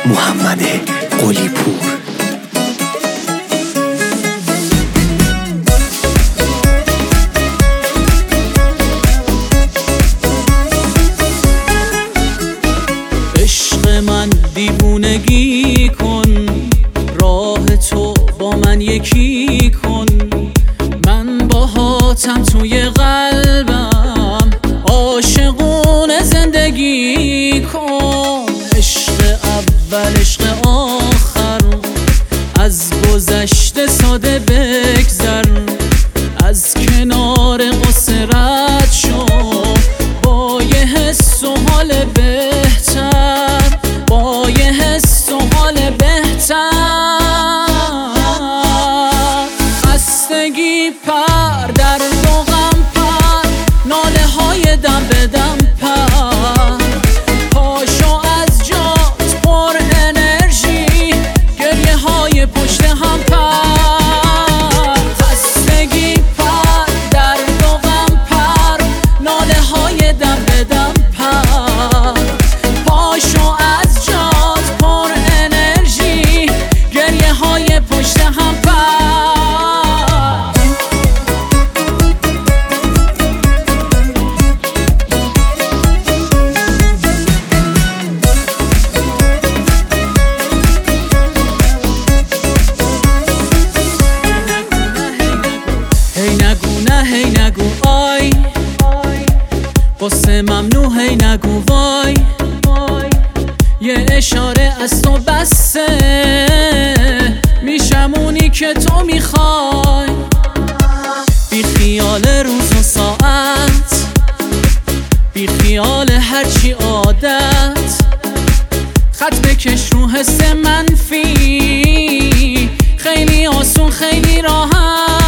محمد قلی پور. عشق من دیوونگی کن، راه تو با من یکی کن، من باهاتم توی قلبم، عاشقونه زندگی کن. عشق اول عشق آخر، از گذشته ساده بگذر، از کنار قصه رد شو با یه حس و حال بهتر، با یه حس و حال بهتر. خستگی پر در دو غم پر، ناله های دم به دم پر، پاشو از جات پر انرژی، گریه های پشت هم پر. خستگی پر در دو غم پر، ناله های دم به دم پر، پاشو از جات پر انرژی، گریه های پشت هم پر. هی نگو آی، قصه ممنوع هی نگو وای، یه اشاره از تو بسه، میشم اونی که تو میخوای. بی خیال روز و ساعت، بی خیال هرچی عادت، خط بکش رو حس منفی، خیلی آسون خیلی راحت.